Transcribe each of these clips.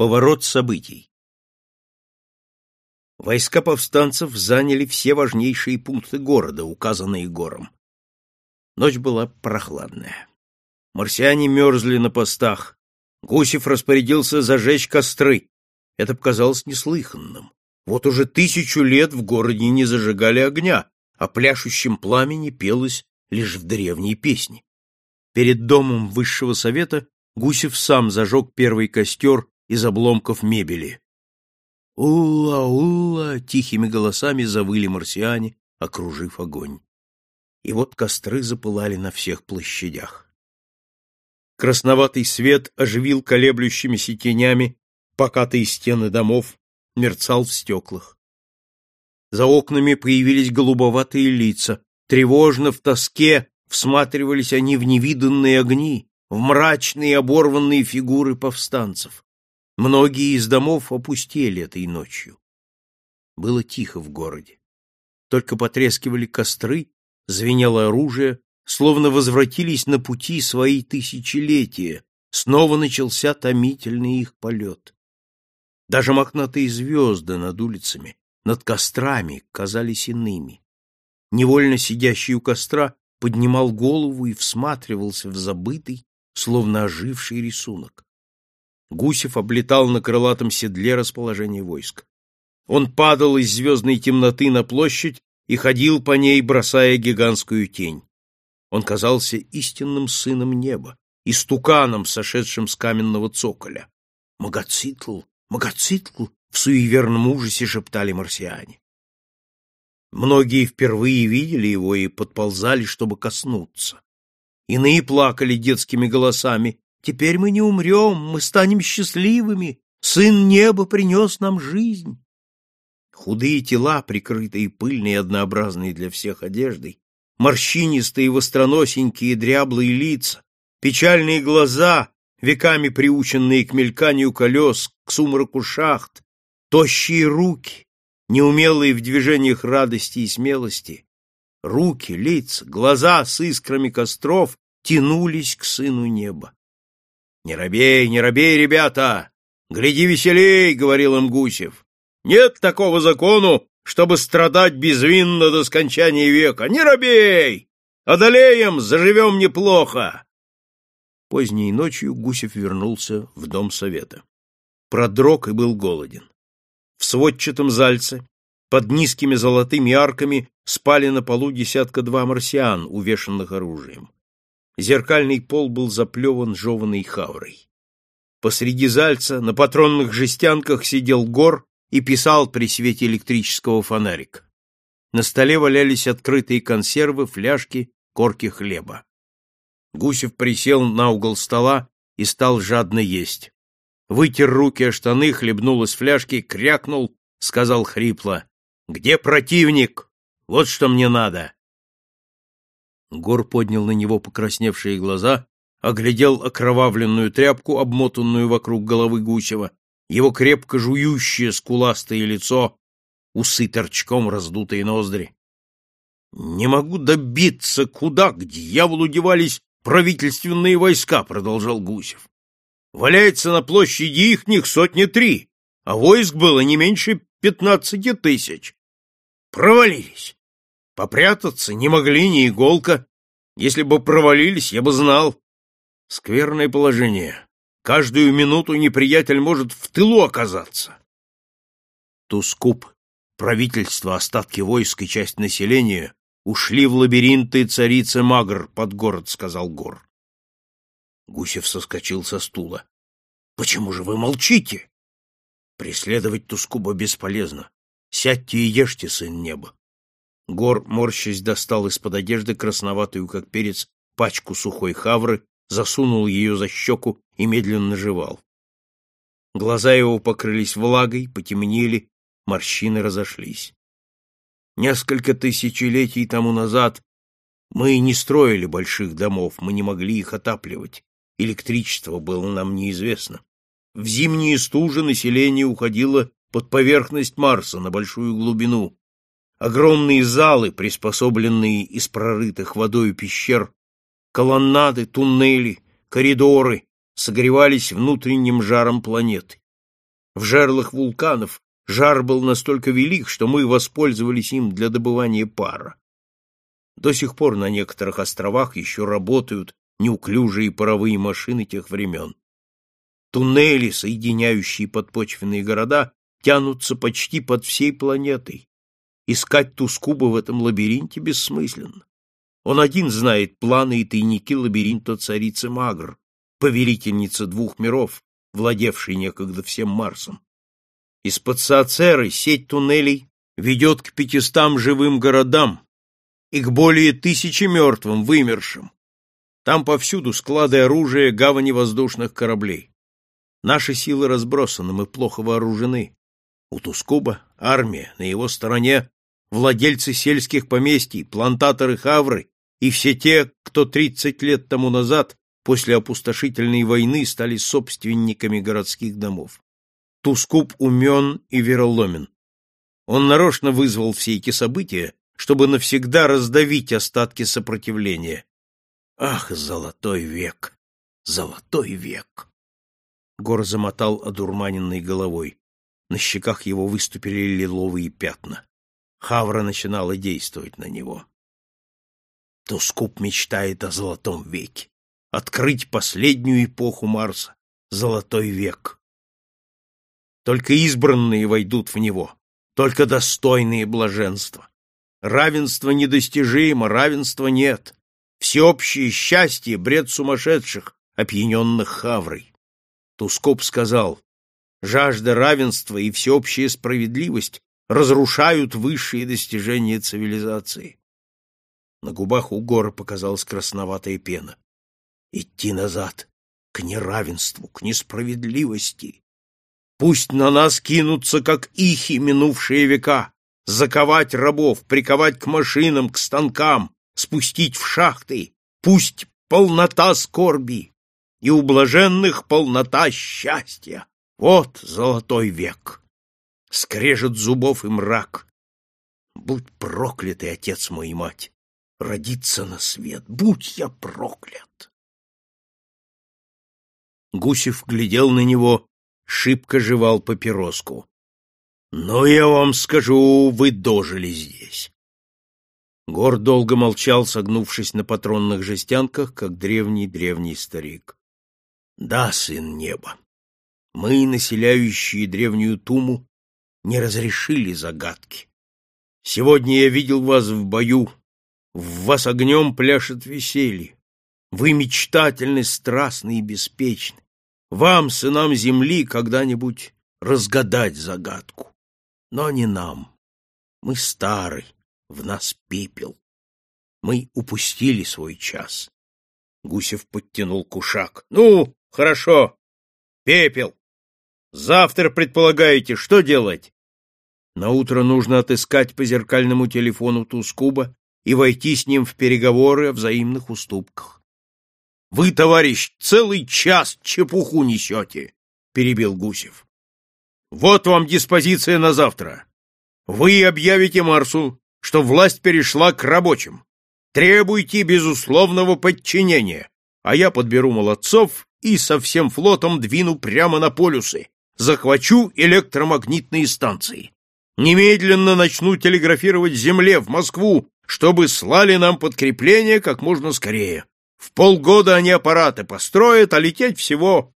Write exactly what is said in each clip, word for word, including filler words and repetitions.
Поворот событий. Войска повстанцев заняли все важнейшие пункты города, указанные Гором. Ночь была прохладная. Марсиане мерзли на постах. Гусев распорядился зажечь костры. Это показалось неслыханным. Вот уже тысячу лет в городе не зажигали огня, а пляшущем пламени пелось лишь в древней песне. Перед домом высшего совета Гусев сам зажег первый костер из обломков мебели. «Улла-улла!» — тихими голосами завыли марсиане, окружив огонь. И вот костры запылали на всех площадях. Красноватый свет оживил колеблющимися тенями покатые стены домов, мерцал в стеклах. За окнами появились голубоватые лица. Тревожно, в тоске всматривались они в невиданные огни, в мрачные оборванные фигуры повстанцев. Многие из домов опустели этой ночью. Было тихо в городе. Только потрескивали костры, звенело оружие, словно возвратились на пути свои тысячелетия, снова начался томительный их полет. Даже мохнатые звезды над улицами, над кострами казались иными. Невольно сидящий у костра поднимал голову и всматривался в забытый, словно оживший рисунок. Гусев облетал на крылатом седле расположение войск. Он падал из звездной темноты на площадь и ходил по ней, бросая гигантскую тень. Он казался истинным сыном неба, истуканом, сошедшим с каменного цоколя. «Магоцитл! Магоцитл!» — в суеверном ужасе шептали марсиане. Многие впервые видели его и подползали, чтобы коснуться. Иные плакали детскими голосами: «Теперь мы не умрем, мы станем счастливыми, Сын неба принес нам жизнь». Худые тела, прикрытые пыльной и однообразной для всех одеждой, морщинистые, востроносенькие, дряблые лица, печальные глаза, веками приученные к мельканию колес, к сумраку шахт, тощие руки, неумелые в движениях радости и смелости, руки, лица, глаза с искрами костров тянулись к Сыну неба. «Не робей, не робей, ребята! Гляди веселей!» — говорил им Гусев. «Нет такого закону, чтобы страдать безвинно до скончания века. Не робей! Одолеем, заживем неплохо!» Поздней ночью Гусев вернулся в дом совета. Продрог и был голоден. В сводчатом зальце под низкими золотыми арками спали на полу десятка-два марсиан, увешанных оружием. Зеркальный пол был заплеван жеваной хаврой. Посреди зальца на патронных жестянках сидел Гор и писал при свете электрического фонарика. На столе валялись открытые консервы, фляжки, корки хлеба. Гусев присел на угол стола и стал жадно есть. Вытер руки о штаны, хлебнул из фляжки, крякнул, сказал хрипло: «Где противник? Вот что мне надо!» Гор поднял на него покрасневшие глаза, оглядел окровавленную тряпку, обмотанную вокруг головы Гусева, его крепко жующее скуластое лицо, усы торчком, раздутые ноздри. «Не могу добиться, куда к дьяволу девались правительственные войска», — продолжал Гусев. «Валяется на площади ихних сотни три, а войск было не меньше пятнадцати тысяч. Провалились. Попрятаться не могли ни иголка. Если бы провалились, я бы знал. Скверное положение. Каждую минуту неприятель может в тылу оказаться». Тускуп, правительство, остатки войск и часть населения ушли в лабиринты царицы Магр под город, — сказал Гор. Гусев соскочил со стула. — Почему же вы молчите? Преследовать Тускуба бесполезно. Сядьте и ешьте, сын неба. Гор, морщась, достал из-под одежды красноватую, как перец, пачку сухой хавры, засунул ее за щеку и медленно жевал. Глаза его покрылись влагой, потемнели, морщины разошлись. Несколько тысячелетий тому назад мы не строили больших домов, мы не могли их отапливать, электричество было нам неизвестно. В зимние стужи население уходило под поверхность Марса на большую глубину. Огромные залы, приспособленные из прорытых водой пещер, колоннады, туннели, коридоры, согревались внутренним жаром планеты. В жерлах вулканов жар был настолько велик, что мы воспользовались им для добывания пара. До сих пор на некоторых островах еще работают неуклюжие паровые машины тех времен. Туннели, соединяющие подпочвенные города, тянутся почти под всей планетой. Искать Тускуба в этом лабиринте бессмысленно. Он один знает планы и тайники лабиринта царицы Магр, повелительницы двух миров, владевшей некогда всем Марсом. Из-под Саацеры сеть туннелей ведет к пятистам живым городам и к более тысячи мертвым, вымершим. Там повсюду склады оружия, гавани воздушных кораблей. Наши силы разбросаны, мы плохо вооружены. У Тускуба армия, на его стороне владельцы сельских поместий, плантаторы Хавры и все те, кто тридцать лет тому назад, после опустошительной войны, стали собственниками городских домов. Тускуб умен и вероломен. Он нарочно вызвал все эти события, чтобы навсегда раздавить остатки сопротивления. Ах, золотой век! Золотой век! Гор замотал одурманенной головой. На щеках его выступили лиловые пятна. Хавра начинала действовать на него. Тускуб мечтает о золотом веке. Открыть последнюю эпоху Марса. Золотой век. Только избранные войдут в него. Только достойные блаженства. Равенство недостижимо, равенства нет. Всеобщее счастье — бред сумасшедших, опьяненных Хаврой. Тускуб сказал: жажда равенства и всеобщая справедливость разрушают высшие достижения цивилизации. На губах у Гора показалась красноватая пена. Идти назад, к неравенству, к несправедливости. Пусть на нас кинутся, как ихи, минувшие века, заковать рабов, приковать к машинам, к станкам, спустить в шахты. Пусть полнота скорби, и у блаженных полнота счастья. Вот золотой век. Скрежет зубов и мрак. Будь прокляты, отец мой и мать, родиться на свет. Будь я проклят. Гусев глядел на него, шибко жевал папироску. Но я вам скажу, вы дожили здесь. Гор долго молчал, согнувшись на патронных жестянках, как древний-древний старик. Да, сын неба, мы, населяющие древнюю Туму, не разрешили загадки. Сегодня я видел вас в бою, в вас огнем пляшет веселье. Вы мечтательны, страстны и беспечны. Вам, сынам земли, когда-нибудь разгадать загадку. Но не нам. Мы стары, в нас пепел. Мы упустили свой час. Гусев подтянул кушак. Ну, хорошо. Пепел. Завтра предполагаете, что делать? Наутро нужно отыскать по зеркальному телефону Тускуба и войти с ним в переговоры о взаимных уступках. — Вы, товарищ, целый час чепуху несете, — перебил Гусев. — Вот вам диспозиция на завтра. Вы объявите Марсу, что власть перешла к рабочим. Требуйте безусловного подчинения, а я подберу молодцов и со всем флотом двину прямо на полюсы, захвачу электромагнитные станции. Немедленно начну телеграфировать Земле, в Москву, чтобы слали нам подкрепление как можно скорее. В полгода они аппараты построят, а лететь всего...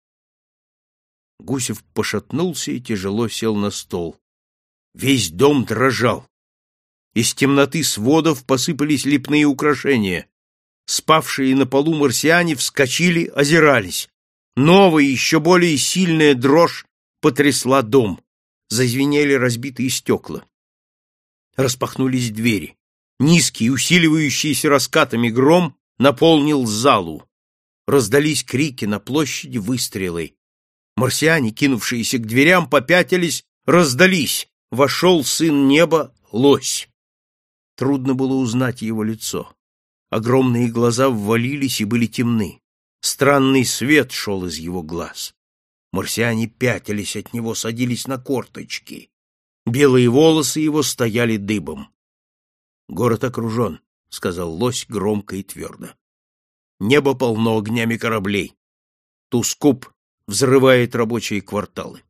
Гусев пошатнулся и тяжело сел на стол. Весь дом дрожал. Из темноты сводов посыпались лепные украшения. Спавшие на полу марсиане вскочили, озирались. Новая, еще более сильная дрожь потрясла дом. Зазвенели разбитые стекла. Распахнулись двери. Низкий, усиливающийся раскатами гром наполнил залу. Раздались крики на площади, выстрелы. Марсиане, кинувшиеся к дверям, попятились, раздались. Вошел сын неба, лось. Трудно было узнать его лицо. Огромные глаза ввалились и были темны. Странный свет шел из его глаз. Марсиане пятились от него, садились на корточки. Белые волосы его стояли дыбом. — Город окружен, — сказал лось громко и твердо. Небо полно огнями кораблей. Тускуб взрывает рабочие кварталы.